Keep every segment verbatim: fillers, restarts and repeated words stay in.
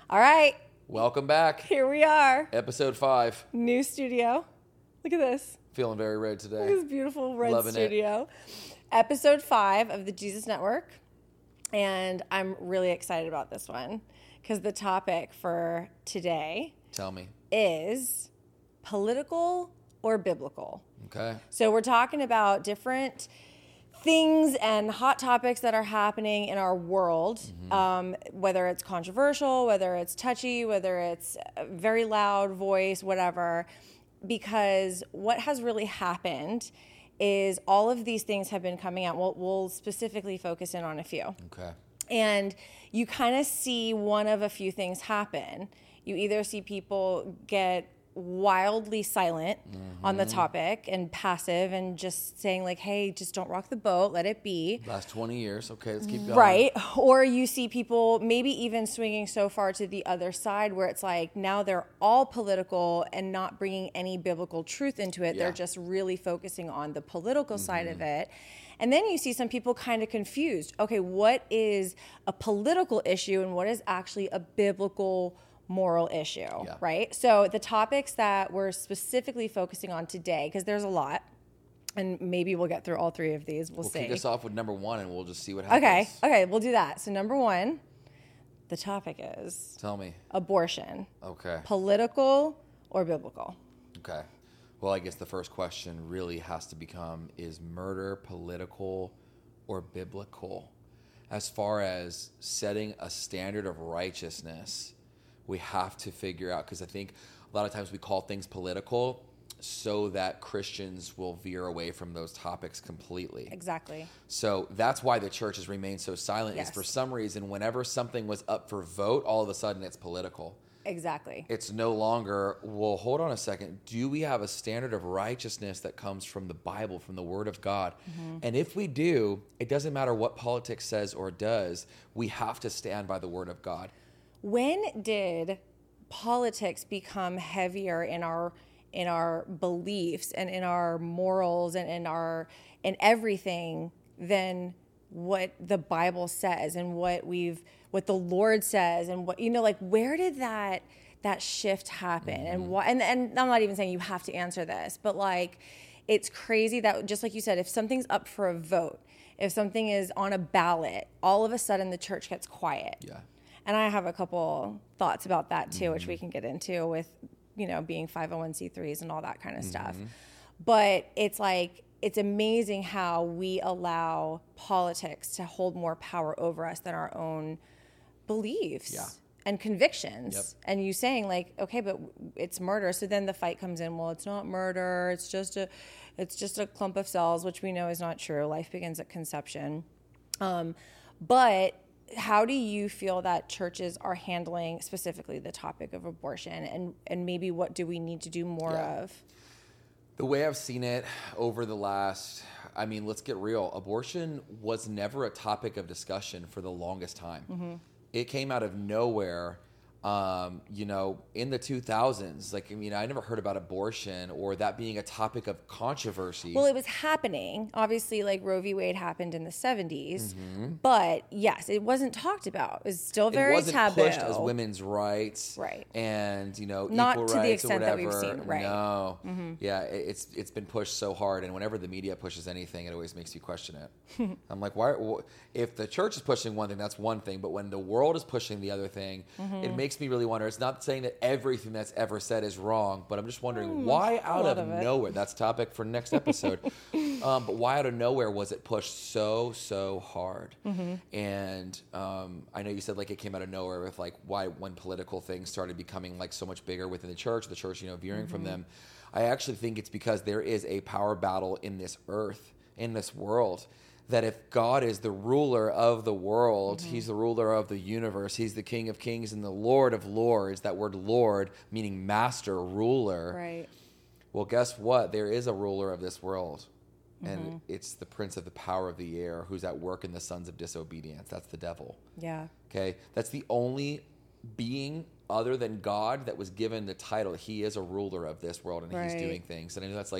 All right, Welcome back. here we are. Episode five. New studio. Look at this. Feeling very red Look at today. this beautiful red Loving it. studio. Episode five of the Jesus Network. And I'm really excited about this one because the topic for today Tell me. is political or biblical. Okay. So we're talking about different things and hot topics that are happening in our world, Mm-hmm. um, whether it's controversial, whether it's touchy, whether it's a very loud voice, whatever. Because what has really happened is all of these things have been coming out. We'll, we'll specifically focus in on a few. Okay. And you kind of see one of a few things happen. You either see people get wildly silent mm-hmm. on the topic and passive and just saying like, hey, just don't rock the boat, let it be. Last twenty years. Okay, let's keep going. Right. Or you see people maybe even swinging so far to the other side where it's like now they're all political and not bringing any biblical truth into it. Yeah. They're just really focusing on the political mm-hmm. side of it. And then you see some people kind of confused. Okay, what is a political issue and what is actually a biblical moral issue, yeah. right? So the topics that we're specifically focusing on today, because there's a lot, and maybe we'll get through all three of these. We'll, We'll see. kick us off with number one, and we'll just see what happens. Okay, okay, we'll do that. So number one, the topic is Tell me. abortion. Okay. Political or biblical? Okay. Well, I guess the first question really has to become, is murder political or biblical? As far as setting a standard of righteousness, we have to figure out, because I think a lot of times we call things political so that Christians will veer away from those topics completely. Exactly. So that's why the church has remained so silent, Yes. is for some reason, whenever something was up for vote, all of a sudden it's political. Exactly. It's no longer, well, hold on a second. Do we have a standard of righteousness that comes from the Bible, from the Word of God? Mm-hmm. And if we do, it doesn't matter what politics says or does, we have to stand by the Word of God. When did politics become heavier in our in our beliefs and in our morals and in our in everything than what the Bible says and what we've what the Lord says and what you know like where did that that shift happen mm-hmm. and why and, and I'm not even saying you have to answer this, but like it's crazy that just like you said, if something's up for a vote, if something is on a ballot, all of a sudden the church gets quiet. Yeah. And I have a couple thoughts about that too, mm-hmm. which we can get into with, you know, being five oh one c threes and all that kind of mm-hmm. stuff. But it's like, it's amazing how we allow politics to hold more power over us than our own beliefs yeah. and convictions. Yep. And you saying like, okay, but it's murder. So then the fight comes in, well, it's not murder. It's just a, it's just a clump of cells, which we know is not true. Life begins at conception. Um, but how do you feel that churches are handling specifically the topic of abortion, and, and maybe what do we need to do more yeah. of? The way I've seen it over the last, I mean, let's get real. Abortion was never a topic of discussion for the longest time. Mm-hmm. It came out of nowhere. Um, you know, in the two thousands, like, I mean, I never heard about abortion or that being a topic of controversy. Well, it was happening. Obviously, like Roe v. Wade happened in the seventies, mm-hmm. but yes, it wasn't talked about. It was still very taboo. It wasn't taboo. pushed as women's rights, right? And you know, not equal to rights the extent or whatever. that we've seen, right? No, mm-hmm. yeah, it's it's been pushed so hard, and whenever the media pushes anything, it always makes you question it. I'm like, why? If the church is pushing one thing, that's one thing, but when the world is pushing the other thing, mm-hmm. it makes me really wonder. It's not saying that everything that's ever said is wrong, but I'm just wondering mm, why out of, of nowhere, that's topic for next episode, um, but why out of nowhere was it pushed so, so hard? Mm-hmm. And um, I know you said like it came out of nowhere with like why when political things started becoming like so much bigger within the church, the church, you know, veering mm-hmm. from them. I actually think it's because there is a power battle in this earth, in this world, that if God is the ruler of the world, mm-hmm. he's the ruler of the universe, he's the King of kings and the Lord of lords, that word Lord meaning master, ruler. Right. Well, guess what? There is a ruler of this world, mm-hmm. and it's the prince of the power of the air who's at work in the sons of disobedience. That's the devil. Yeah. Okay? That's the only being other than God that was given the title. He is a ruler of this world, and right. he's doing things. And I know that's like,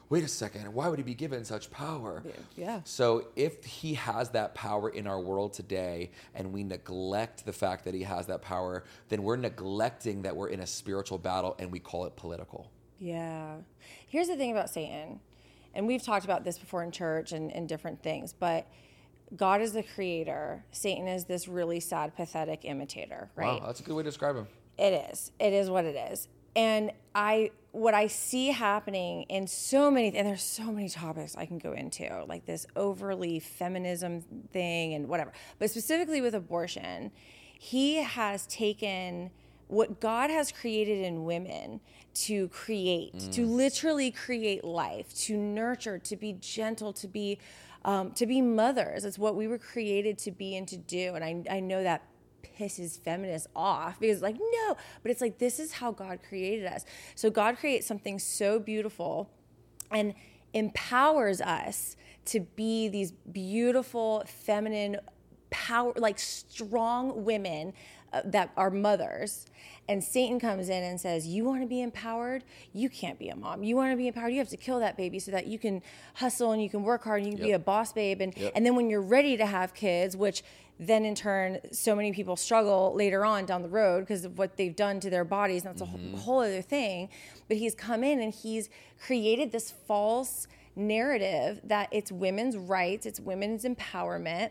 wait a second, why would he be given such power? Yeah. So if he has that power in our world today and we neglect the fact that he has that power, then we're neglecting that we're in a spiritual battle and we call it political. Yeah. Here's the thing about Satan, and we've talked about this before in church and, and different things, but God is the creator. Satan is this really sad, pathetic imitator, right? Wow, that's a good way to describe him. It is. It is what it is. And I, what I see happening in so many, and there's so many topics I can go into, like this overly feminism thing and whatever, but specifically with abortion, he has taken what God has created in women to create, mm. to literally create life, to nurture, to be gentle, to be, um, to be mothers. It's what we were created to be and to do. And I, I know that pisses feminists off because like, no, but it's like, this is how God created us. So God creates something so beautiful and empowers us to be these beautiful, feminine, power, like strong women uh, that are mothers. And Satan comes in and says, you want to be empowered? You can't be a mom. You want to be empowered? You have to kill that baby so that you can hustle and you can work hard and you can yep. be a boss babe. And, yep. and then when you're ready to have kids, which then in turn, so many people struggle later on down the road because of what they've done to their bodies. And that's mm-hmm. a whole other thing. But he's come in and he's created this false narrative that it's women's rights, it's women's empowerment.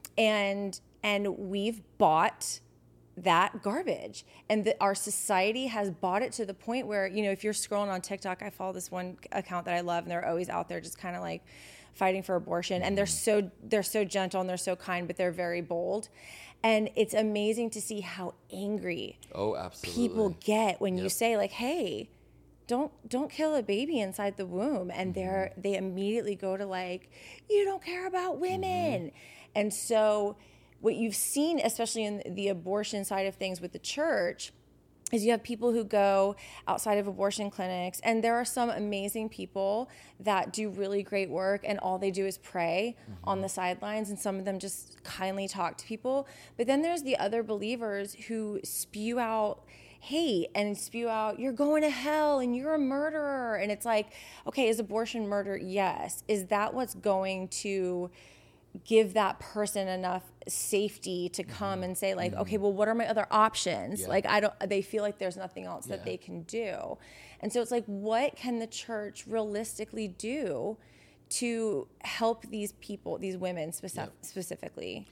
And, and we've bought that garbage, and that our society has bought it to the point where, you know, if you're scrolling on TikTok, I follow this one account that I love, and they're always out there just kind of like fighting for abortion, and they're so they're so gentle and they're so kind, but they're very bold, and it's amazing to see how angry oh absolutely people get when yep. you say like, hey, don't don't kill a baby inside the womb, and mm-hmm. they're they immediately go to like, you don't care about women, mm-hmm. and so what you've seen, especially in the abortion side of things with the church, is you have people who go outside of abortion clinics, and there are some amazing people that do really great work, and all they do is pray mm-hmm. on the sidelines, and some of them just kindly talk to people. But then there's the other believers who spew out hate and spew out, you're going to hell and you're a murderer. And it's like, okay, is abortion murder? Yes. Is that what's going to give that person enough safety to come mm-hmm. and say like, mm-hmm. okay, well, what are my other options? Yeah. Like, I don't, they feel like there's nothing else yeah. that they can do. And so it's like, what can the church realistically do to help these people, these women specif- yep. specifically?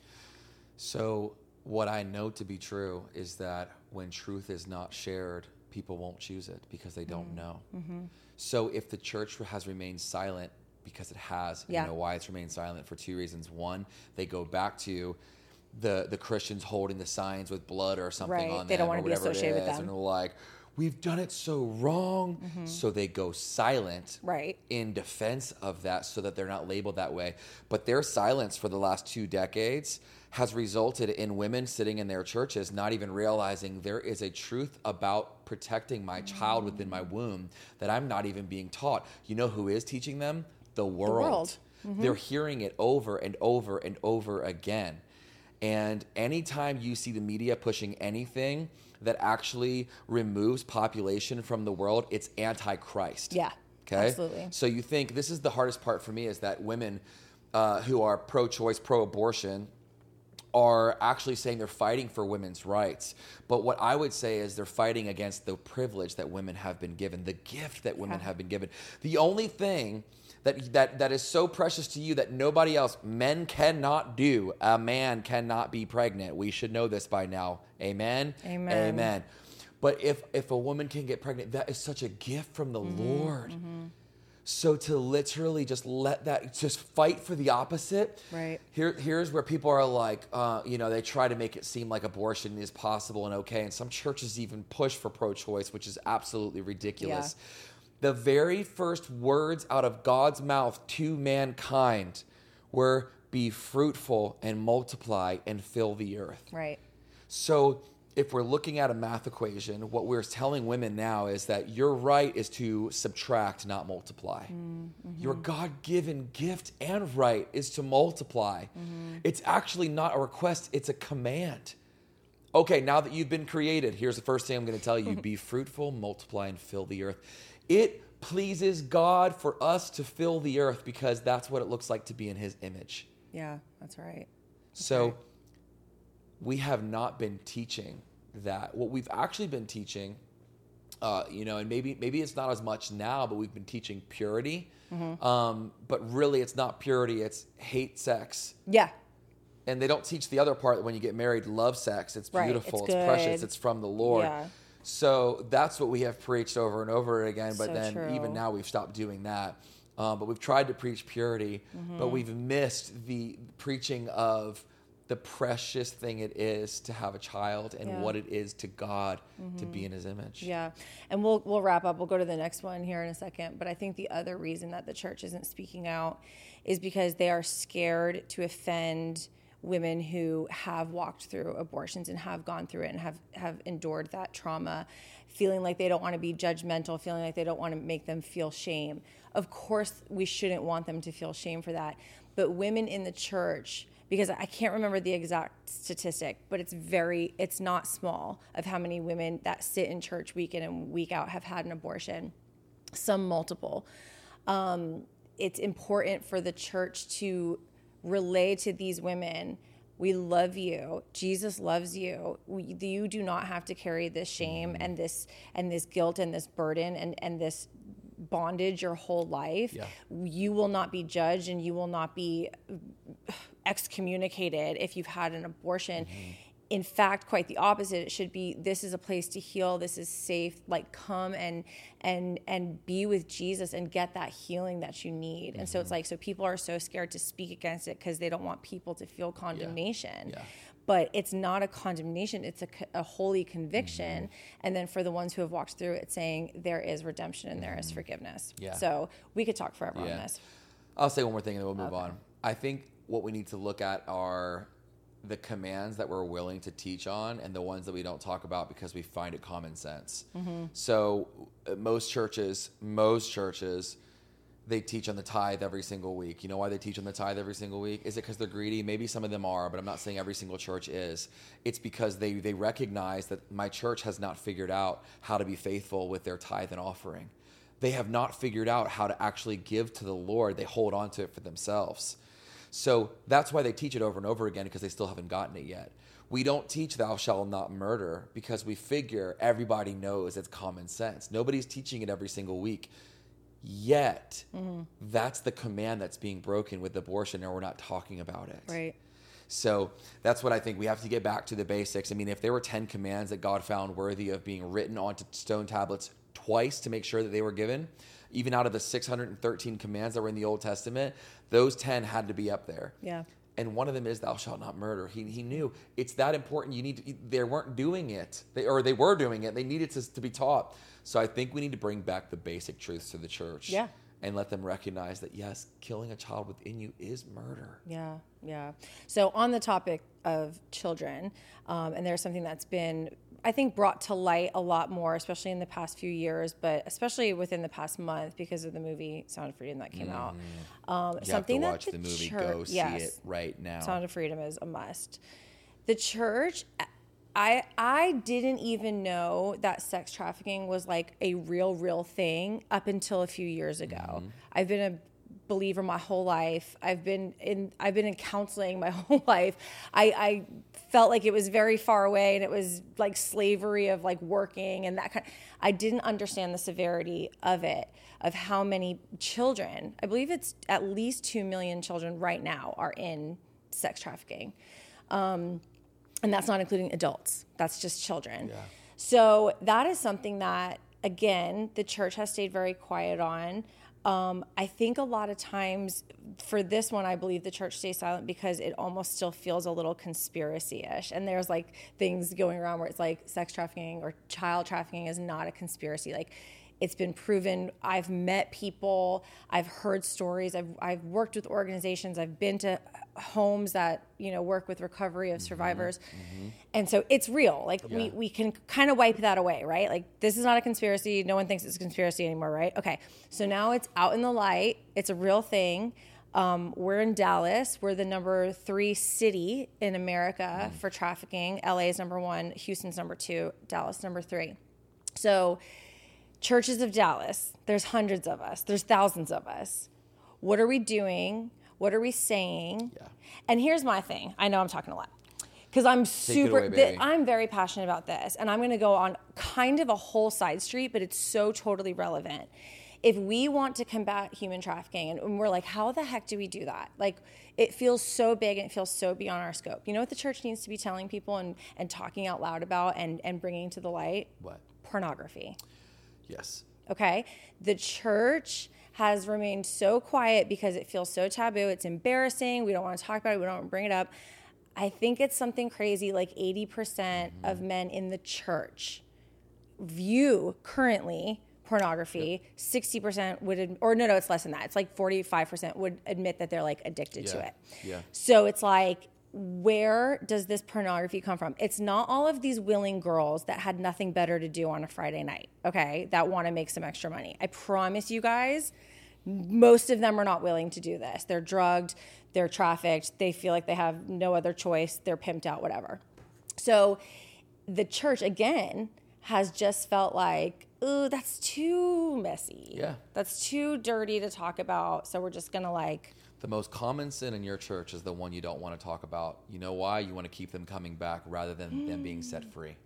So what I know to be true is that when truth is not shared, people won't choose it because they don't mm-hmm. know. Mm-hmm. So if the church has remained silent, because it has, yeah. you know why it's remained silent for two reasons. One, they go back to the the Christians holding the signs with blood or something right. on they them don't want or to be whatever associated it is, with them. and they're like, we've done it so wrong, mm-hmm. so they go silent right. in defense of that so that they're not labeled that way. But their silence for the last two decades has resulted in women sitting in their churches not even realizing there is a truth about protecting my mm-hmm. child within my womb that I'm not even being taught. You know who is teaching them? The world. The world. Mm-hmm. They're hearing it over and over and over again. And anytime you see the media pushing anything that actually removes population from the world, it's anti-Christ. Yeah, okay? Absolutely. So you think, this is the hardest part for me, is that women uh, who are pro-choice, pro-abortion, are actually saying they're fighting for women's rights. But what I would say is they're fighting against the privilege that women have been given, the gift that women yeah. have been given. The only thing that that that is so precious to you that nobody else, men cannot do. A man cannot be pregnant. We should know this by now. Amen? Amen. Amen. But if, if a woman can get pregnant, that is such a gift from the mm-hmm, Lord. Mm-hmm. So to literally just let that, just fight for the opposite. Right. Here, here's where people are like, uh, you know, they try to make it seem like abortion is possible and okay. And some churches even push for pro-choice, which is absolutely ridiculous. Yeah. The very first words out of God's mouth to mankind were, be fruitful and multiply and fill the earth. Right. So if we're looking at a math equation, what we're telling women now is that your right is to subtract, not multiply. Mm-hmm. Your God-given gift and right is to multiply. Mm-hmm. It's actually not a request, it's a command. Okay, now that you've been created, here's the first thing I'm going to tell you. Be fruitful, multiply, and fill the earth. It pleases God for us to fill the earth because that's what it looks like to be in his image. Yeah, that's right. That's so right. we have not been teaching that. What we've actually been teaching, uh, you know, and maybe maybe it's not as much now, but we've been teaching purity. Mm-hmm. Um, but really, it's not purity. It's hate sex. Yeah. And they don't teach the other part that when you get married, love sex. It's beautiful. Right. It's, it's precious. It's from the Lord. Yeah. So that's what we have preached over and over again. But So then true. even now we've stopped doing that. Um, but we've tried to preach purity, mm-hmm. but we've missed the preaching of the precious thing it is to have a child and Yeah. what it is to God mm-hmm. to be in his image. Yeah. And we'll we'll wrap up. We'll go to the next one here in a second. But I think the other reason that the church isn't speaking out is because they are scared to offend women who have walked through abortions and have gone through it and have, have endured that trauma, feeling like they don't want to be judgmental, feeling like they don't want to make them feel shame. Of course, we shouldn't want them to feel shame for that. But women in the church, because I can't remember the exact statistic, but it's very, it's not small of how many women that sit in church week in and week out have had an abortion, some multiple. Um, it's important for the church to relay to these women, we love you. Jesus loves you. We, you do not have to carry this shame and this and this guilt and this burden and, and this bondage your whole life. Yeah. You will not be judged and you will not be excommunicated if you've had an abortion. Mm-hmm. In fact, quite the opposite. It should be, this is a place to heal. This is safe. Like, come and and and be with Jesus and get that healing that you need. Mm-hmm. And so it's like, so people are so scared to speak against it because they don't want people to feel condemnation. Yeah. Yeah. But it's not a condemnation. It's a, a holy conviction. Mm-hmm. And then for the ones who have walked through it, saying there is redemption and mm-hmm. there is forgiveness. Yeah. So we could talk forever yeah. on this. I'll say one more thing and then we'll move okay. on. I think what we need to look at are the commands that we're willing to teach on and the ones that we don't talk about because we find it common sense. Mm-hmm. So uh, most churches, most churches, they teach on the tithe every single week. You know why they teach on the tithe every single week? Is it because they're greedy? Maybe some of them are, but I'm not saying every single church is. It's because they, they recognize that my church has not figured out how to be faithful with their tithe and offering. They have not figured out how to actually give to the Lord. They hold on to it for themselves. So that's why they teach it over and over again, because they still haven't gotten it yet. We don't teach thou shalt not murder because we figure everybody knows it's common sense. Nobody's teaching it every single week. Yet, mm-hmm. that's the command that's being broken with abortion, and we're not talking about it. Right. So that's what I think we have to get back to the basics. I mean, if there were ten commands that God found worthy of being written onto stone tablets twice to make sure that they were given, even out of the six hundred thirteen commands that were in the Old Testament, those ten had to be up there. Yeah. And one of them is thou shalt not murder. He he knew it's that important. You need to, they weren't doing it, they, or they were doing it. They needed to, to be taught. So I think we need to bring back the basic truths to the church. Yeah. And let them recognize that, yes, killing a child within you is murder. Yeah, yeah. So on the topic of children, um, and there's something that's been, I think, brought to light a lot more, especially in the past few years, but especially within the past month because of the movie Sound of Freedom that came mm. out. Um, you something have to watch that the, the movie. church, Go see yes, it right now. Sound of Freedom is a must. The church, I I didn't even know that sex trafficking was like a real, real thing up until a few years ago. Mm-hmm. I've been a believer my whole life. I've been in I've been in counseling my whole life. I, I felt like it was very far away and it was like slavery of like working and that kind. I didn't understand the severity of it, of how many children, I believe it's at least two million children right now are in sex trafficking. Um, and that's not including adults. That's just children. Yeah. So that is something that, again, the church has stayed very quiet on. Um, I think a lot of times for this one, I believe the church stays silent because it almost still feels a little conspiracy-ish. And there's like things going around where it's like sex trafficking or child trafficking is not a conspiracy. Like it's been proven. I've met people. I've heard stories. I've I've worked with organizations. I've been to homes that, you know, work with recovery of survivors. Mm-hmm. And so it's real. Like yeah. we, we can kind of wipe that away, right? Like this is not a conspiracy. No one thinks it's a conspiracy anymore, right? Okay. So now it's out in the light. It's a real thing. Um, we're in Dallas. We're the number three city in America mm. for trafficking. L A is number one. Houston's number two. Dallas number three. So Churches of Dallas, there's hundreds of us. There's thousands of us. What are we doing? What are we saying? Yeah. And here's my thing. I know I'm talking a lot. Because I'm super, away, th- I'm very passionate about this. And I'm going to go on kind of a whole side street, but it's so totally relevant. If we want to combat human trafficking, and, and we're like, how the heck do we do that? Like, it feels so big and it feels so beyond our scope. You know what the church needs to be telling people and, and talking out loud about and, and bringing to the light? What? Pornography. Yes. Okay? The church has remained so quiet because it feels so taboo. It's embarrassing. We don't want to talk about it. We don't want to bring it up. I think it's something crazy like eighty percent mm-hmm. of men in the church view currently pornography. Yep. sixty percent would, or no, no, it's less than that. It's like forty-five percent would admit that they're like addicted yeah. to it. Yeah. So it's like, where does this pornography come from? It's not all of these willing girls that had nothing better to do on a Friday night, okay, that want to make some extra money. I promise you guys, most of them are not willing to do this. They're drugged, they're trafficked, they feel like they have no other choice, they're pimped out, whatever. So the church, again, has just felt like, ooh, that's too messy. Yeah. That's too dirty to talk about, so we're just going to like... The most common sin in your church is the one you don't want to talk about. You know why? You want to keep them coming back rather than mm. them being set free.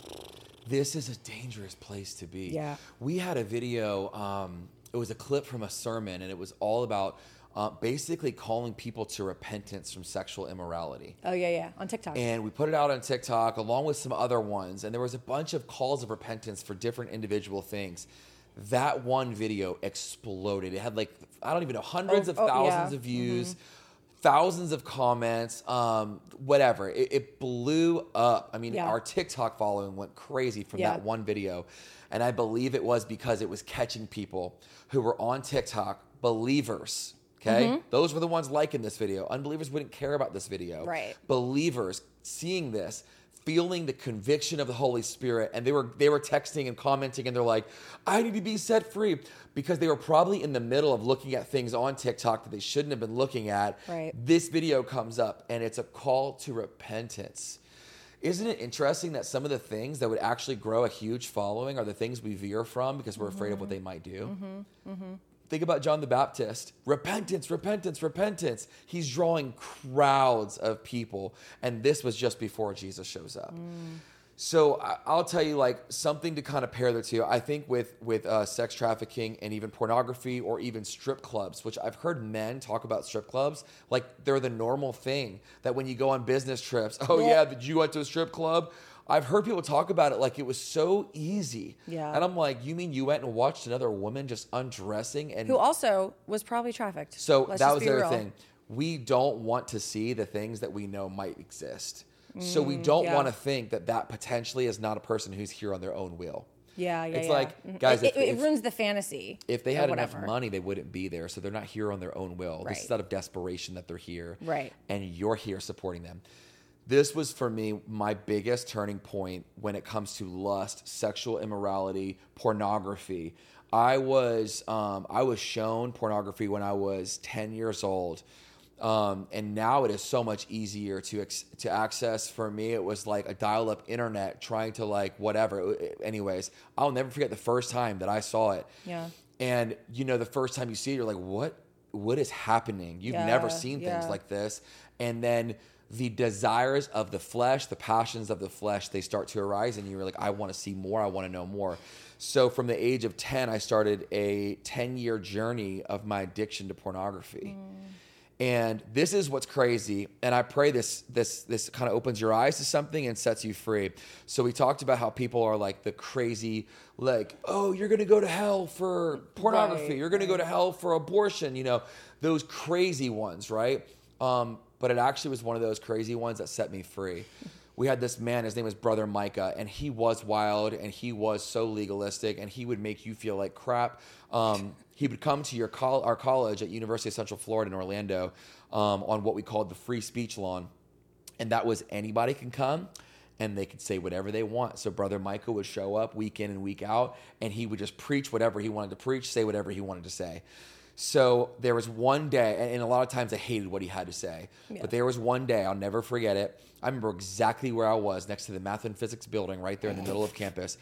This is a dangerous place to be. Yeah. We had a video, um, it was a clip from a sermon, and it was all about uh, basically calling people to repentance from sexual immorality. Oh, yeah, yeah, on TikTok. And we put it out on TikTok along with some other ones, and there was a bunch of calls of repentance for different individual things. That one video exploded. It had like, I don't even know, hundreds oh, of oh, thousands yeah. of views, mm-hmm. thousands of comments, um, whatever. It, it blew up. I mean, yeah. our TikTok following went crazy from yeah. that one video. And I believe it was because it was catching people who were on TikTok, believers, okay? Mm-hmm. Those were the ones liking this video. Unbelievers wouldn't care about this video. Right. Believers seeing this, feeling the conviction of the Holy Spirit, and they were they were texting and commenting, and they're like, I need to be set free, because they were probably in the middle of looking at things on TikTok that they shouldn't have been looking at. Right. This video comes up, and it's a call to repentance. Isn't it interesting that some of the things that would actually grow a huge following are the things we veer from because we're mm-hmm. afraid of what they might do? Mm-hmm. Mm-hmm. Think about John the Baptist. Repentance, repentance, repentance. He's drawing crowds of people. And this was just before Jesus shows up. Mm. So I'll tell you, like, something to kind of pair the two. I think with, with uh, sex trafficking and even pornography or even strip clubs, which I've heard men talk about strip clubs like they're the normal thing. That when you go on business trips, oh, yeah, yeah did you went to a strip club? I've heard people talk about it like it was so easy. Yeah. And I'm like, you mean you went and watched another woman just undressing? And who also was probably trafficked. So Let's that was the other real. thing. We don't want to see the things that we know might exist. Mm, so we don't yeah. want to think that that potentially is not a person who's here on their own will. Yeah, yeah, It's yeah. like, guys, it, if, it, it if, ruins the fantasy. If they had whatever. enough money, they wouldn't be there. So they're not here on their own will. Right. This is out of desperation that they're here. Right. And you're here supporting them. This was, for me, my biggest turning point when it comes to lust, sexual immorality, pornography. I was um, I was shown pornography when I was ten years old. Um, and now it is so much easier to ex- to access. For me, it was like a dial-up internet trying to like whatever. Anyways, I'll never forget the first time that I saw it. Yeah. And, you know, the first time you see it, you're like, what? What is happening? You've yeah, never seen yeah. things like this. And then the desires of the flesh, the passions of the flesh, they start to arise, and you're like, I want to see more. I want to know more. So from the age of ten, I started a ten-year journey of my addiction to pornography. Mm. And this is what's crazy. And I pray this this this kind of opens your eyes to something and sets you free. So we talked about how people are like the crazy, like, oh, you're going to go to hell for pornography. Right, you're going right. to go to hell for abortion. You know, those crazy ones, right? Um, but it actually was one of those crazy ones that set me free. We had this man, his name was Brother Micah, and he was wild, and he was so legalistic, and he would make you feel like crap. Um, he would come to your col- our college at University of Central Florida in Orlando um, on what we called the free speech lawn. And that was anybody can come, and they could say whatever they want. So Brother Micah would show up week in and week out, and he would just preach whatever he wanted to preach, say whatever he wanted to say. So there was one day, and a lot of times I hated what he had to say, yeah. but there was one day, I'll never forget it. I remember exactly where I was next to the math and physics building right there in the middle of campus.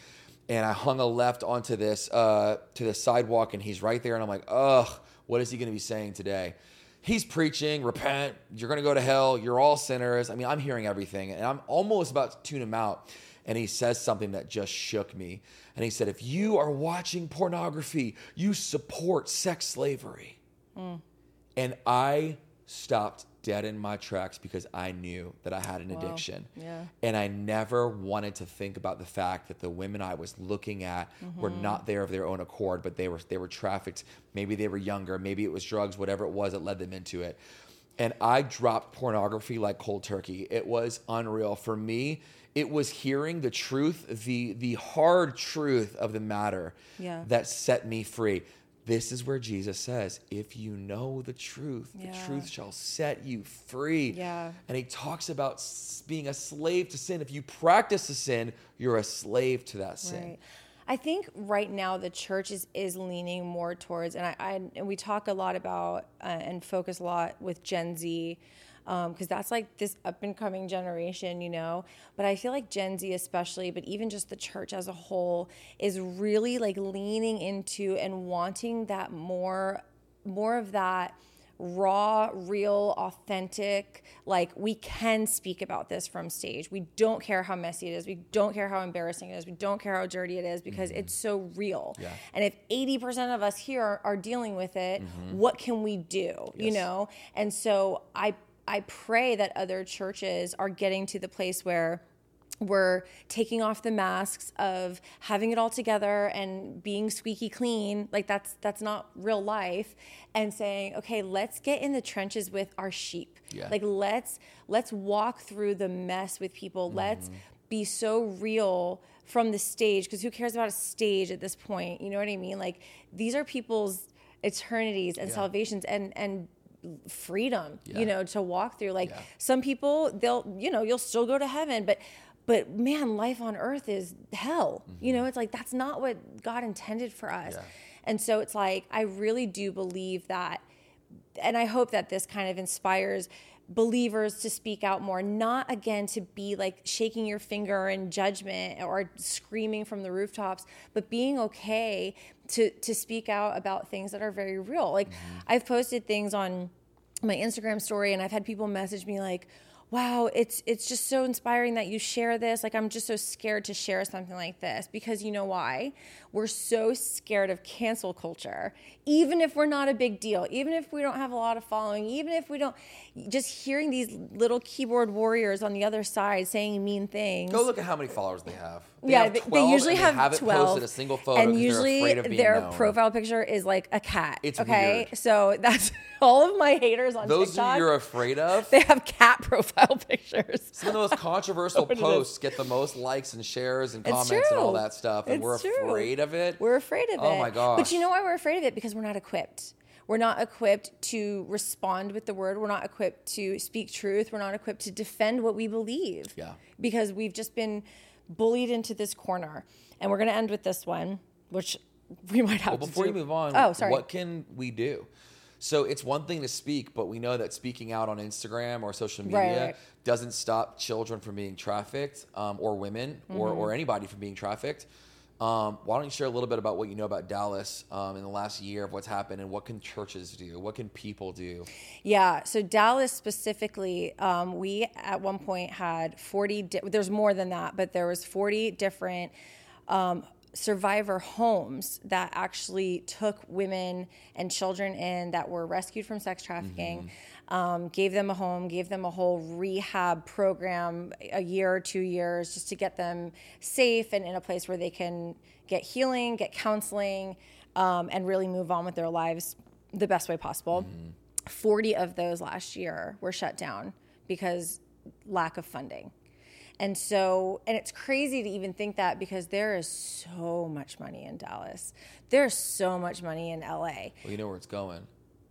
And I hung a left onto this, uh, to the sidewalk, and he's right there. And I'm like, ugh, what is he going to be saying today? He's preaching, repent, you're going to go to hell, you're all sinners. I mean, I'm hearing everything, and I'm almost about to tune him out. And he says something that just shook me. And he said, if you are watching pornography, you support sex slavery. Mm. And I stopped dead in my tracks because I knew that I had an wow. addiction. Yeah. And I never wanted to think about the fact that the women I was looking at mm-hmm. were not there of their own accord, but they were they were trafficked. Maybe they were younger. Maybe it was drugs, whatever it was that led them into it. And I dropped pornography like cold turkey. It was unreal. For me, it was hearing the truth, the the hard truth of the matter yeah. that set me free. This is where Jesus says, if you know the truth, yeah. the truth shall set you free. Yeah. And he talks about being a slave to sin. If you practice the sin, you're a slave to that sin. Right. I think right now the church is, is leaning more towards, and I, I and we talk a lot about uh, and focus a lot with Gen Z, because um, that's like this up and coming generation, you know. But I feel like Gen Z especially, but even just the church as a whole, is really like leaning into and wanting that more, more of that raw, real, authentic, like we can speak about this from stage. We don't care how messy it is. We don't care how embarrassing it is. We don't care how dirty it is because mm-hmm. it's so real. Yeah. And if eighty percent of us here are, are dealing with it, mm-hmm. what can we do? Yes. You know? And so I I pray that other churches are getting to the place where we're taking off the masks of having it all together and being squeaky clean. Like that's that's not real life. And saying, okay, let's get in the trenches with our sheep. Yeah. Like let's let's walk through the mess with people. Mm-hmm. Let's be so real from the stage, because who cares about a stage at this point? You know what I mean? Like these are people's eternities and yeah. salvations and and freedom, yeah. you know, to walk through. Like yeah. some people, they'll, you know, you'll still go to heaven, but But man, life on earth is hell. Mm-hmm. You know, it's like, that's not what God intended for us. Yeah. And so it's like, I really do believe that, and I hope that this kind of inspires believers to speak out more, not again to be like shaking your finger in judgment or screaming from the rooftops, but being okay to, to speak out about things that are very real. Like mm-hmm. I've posted things on my Instagram story and I've had people message me like, wow, it's it's just so inspiring that you share this. Like, I'm just so scared to share something like this because you know why? We're so scared of cancel culture. Even if we're not a big deal, even if we don't have a lot of following, even if we don't, just hearing these little keyboard warriors on the other side saying mean things. Go look at how many followers they have. They yeah, have they, they usually have they haven't twelve. Posted a single photo and usually they're afraid of being their known. Profile picture is like a cat. It's okay, weird. So that's all of my haters on Those TikTok. Those you're afraid of. They have cat profile pictures. Some of the most controversial posts get the most likes and shares and comments and all that stuff, and it's we're true. afraid of it. We're afraid of oh it. Oh my gosh! But you know why we're afraid of it? Because we're not equipped. We're not equipped to respond with the word. We're not equipped to speak truth. We're not equipped to defend what we believe. Yeah. Because we've just been bullied into this corner. And we're going to end with this one, which we might have well, to before do. you move on, oh, sorry. what can we do? So it's one thing to speak, but we know that speaking out on Instagram or social media right, right. doesn't stop children from being trafficked, um, or women, mm-hmm. or, or anybody from being trafficked. Um, why don't you share a little bit about what you know about Dallas um, in the last year of what's happened, and what can churches do? What can people do? Yeah, so Dallas specifically, um, we at one point had forty, di- there's more than that, but there was forty different um, survivor homes that actually took women and children in that were rescued from sex trafficking. Mm-hmm. Um, gave them a home, gave them a whole rehab program, a year or two years, just to get them safe and in a place where they can get healing, get counseling, um, and really move on with their lives the best way possible. Mm-hmm. forty of those last year were shut down because lack of funding. And so, and it's crazy to even think that because there is so much money in Dallas. There's so much money in L A. Well, you know where it's going.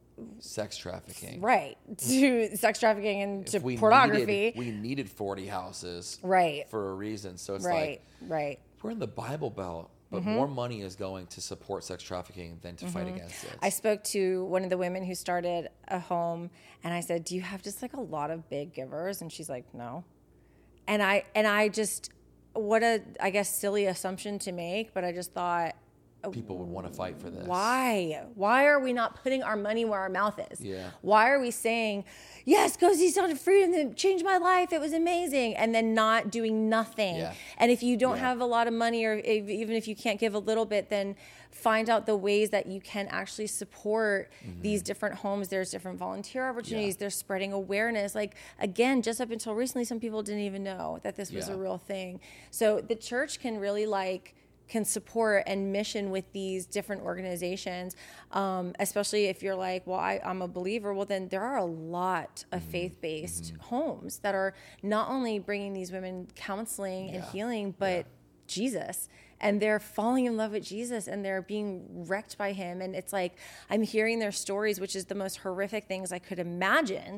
Sex trafficking. Right. To sex trafficking and if to we pornography. Needed, we needed forty houses. Right. For a reason. So it's right, like, right. we're in the Bible Belt, but mm-hmm. more money is going to support sex trafficking than to mm-hmm. fight against it. I spoke to one of the women who started a home, and I said, do you have just like a lot of big givers? And she's like, no. And I, and I just, what a, I guess, silly assumption to make, but I just thought, people would want to fight for this. why? Why are we not putting our money where our mouth is? Yeah. Why are we saying, yes, go see Sound of Freedom, it changed my life, it was amazing, and then not doing nothing? Yeah. And if you don't Yeah. have a lot of money, or if, even if you can't give a little bit, then find out the ways that you can actually support mm-hmm. these different homes. There's different volunteer opportunities. Yeah. They're spreading awareness. Like, again, just up until recently, some people didn't even know that this was yeah. a real thing. So the church can really like, can support and mission with these different organizations, um, especially if you're like, well, I, I'm a believer. Well, then there are a lot of mm-hmm. faith-based mm-hmm. homes that are not only bringing these women counseling yeah. and healing, but yeah. Jesus. And they're falling in love with Jesus, and they're being wrecked by him. And it's like, I'm hearing their stories, which is the most horrific things I could imagine.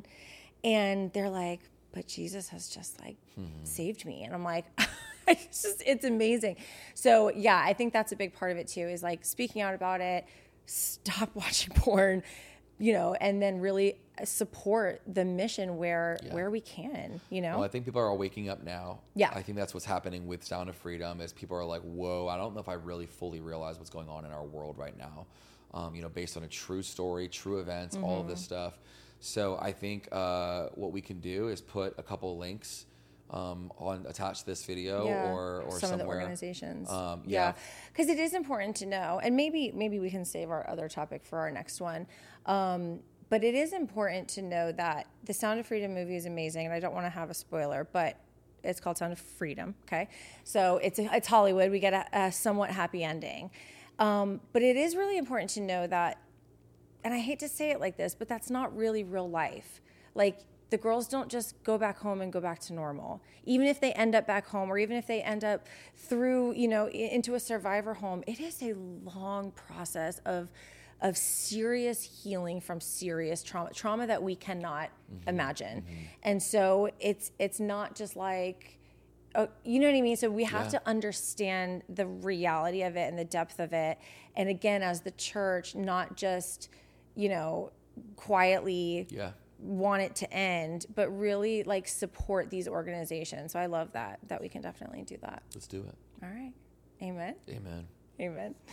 And they're like, but Jesus has just like mm-hmm. saved me. And I'm like, it's just, it's amazing. So yeah, I think that's a big part of it too, is like speaking out about it, stop watching porn, you know, and then really support the mission where, yeah. where we can, you know? Well, I think people are waking up now. Yeah. I think that's what's happening with Sound of Freedom, is people are like, whoa, I don't know if I really fully realize what's going on in our world right now. Um, you know, based on a true story, true events, mm-hmm. all of this stuff. So I think uh, what we can do is put a couple links um, on attached to this video yeah. or, or some somewhere. of the organizations. Um, yeah, because yeah. it is important to know, and maybe maybe we can save our other topic for our next one. Um, but it is important to know that the Sound of Freedom movie is amazing, and I don't want to have a spoiler, but it's called Sound of Freedom. Okay, so it's it's Hollywood. We get a, a somewhat happy ending, um, but it is really important to know that. And I hate to say it like this, but that's not really real life. Like, the girls don't just go back home and go back to normal. Even if they end up back home, or even if they end up through, you know, into a survivor home, it is a long process of of serious healing from serious trauma, trauma that we cannot mm-hmm. imagine. Mm-hmm. And so it's it's not just like, oh, you know what I mean? So we have yeah. to understand the reality of it and the depth of it. And again, as the church, not just, you know, quietly yeah. want it to end, but really like support these organizations. So I love that, that we can definitely do that. Let's do it. All right. Amen. Amen. Amen.